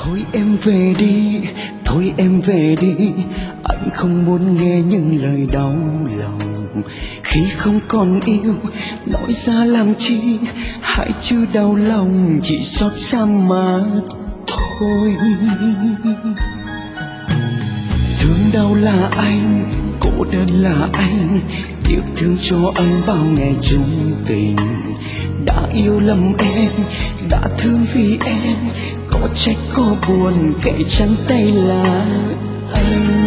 Thôi em về đi, thôi em về đi, anh không muốn nghe những lời đau lòng. Khi không còn yêu, nói ra làm chi, hãy chứ đau lòng, chỉ xót xa mà thôi. Thương đau là anh, cô đơn là anh, tiếc thương cho anh bao ngày chung tình. Đã yêu lầm em, đã thương vì em, có trách có buồn kể trắng tay là anh.